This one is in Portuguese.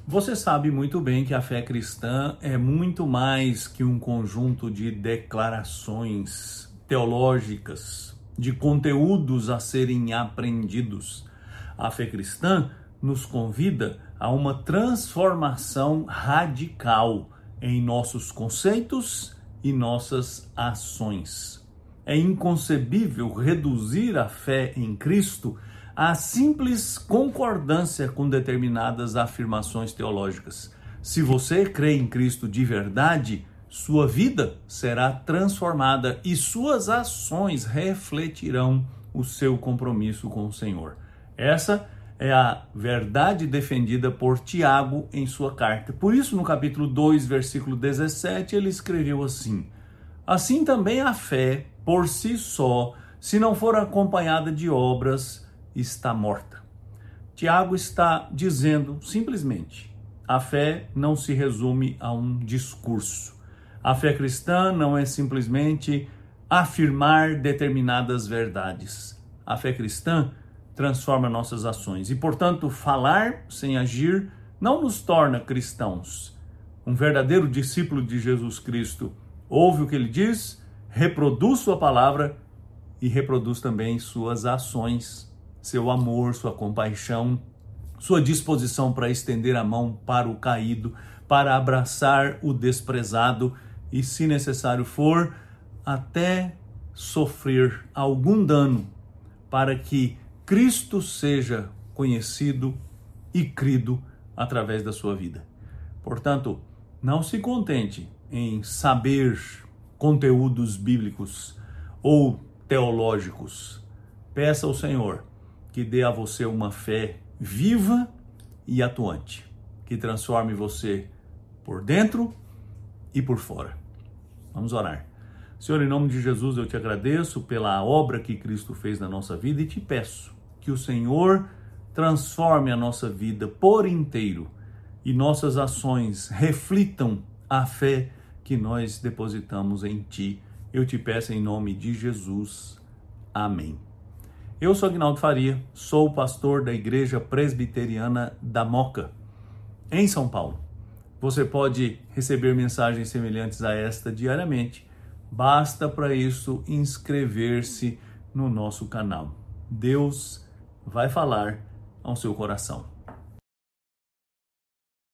Você sabe muito bem que a fé cristã é muito mais que um conjunto de declarações teológicas, de conteúdos a serem aprendidos. A fé cristã nos convida a uma transformação radical em nossos conceitos e nossas ações. É inconcebível reduzir a fé em Cristo a simples concordância com determinadas afirmações teológicas. Se você crê em Cristo de verdade, sua vida será transformada e suas ações refletirão o seu compromisso com o Senhor. Essa é a verdade defendida por Tiago em sua carta. Por isso, no capítulo 2, versículo 17, ele escreveu assim: assim também a fé, por si só, se não for acompanhada de obras, está morta. Tiago está dizendo simplesmente: a fé não se resume a um discurso. A fé cristã não é simplesmente afirmar determinadas verdades. A fé cristã transforma nossas ações e, portanto, falar sem agir não nos torna cristãos. Um verdadeiro discípulo de Jesus Cristo ouve o que ele diz, reproduz sua palavra e reproduz também suas ações, seu amor, sua compaixão, sua disposição para estender a mão para o caído, para abraçar o desprezado e, se necessário for, até sofrer algum dano para que Cristo seja conhecido e crido através da sua vida. Portanto, não se contente em saber conteúdos bíblicos ou teológicos. Peça ao Senhor que dê a você uma fé viva e atuante, que transforme você por dentro e por fora. Vamos orar. Senhor, em nome de Jesus, eu te agradeço pela obra que Cristo fez na nossa vida e te peço que o Senhor transforme a nossa vida por inteiro e nossas ações reflitam a fé que nós depositamos em Ti. Eu te peço em nome de Jesus. Amém. Eu sou Aguinaldo Faria, sou pastor da Igreja Presbiteriana da Moca, em São Paulo. Você pode receber mensagens semelhantes a esta diariamente. Basta para isso inscrever-se no nosso canal. Deus vai falar ao seu coração.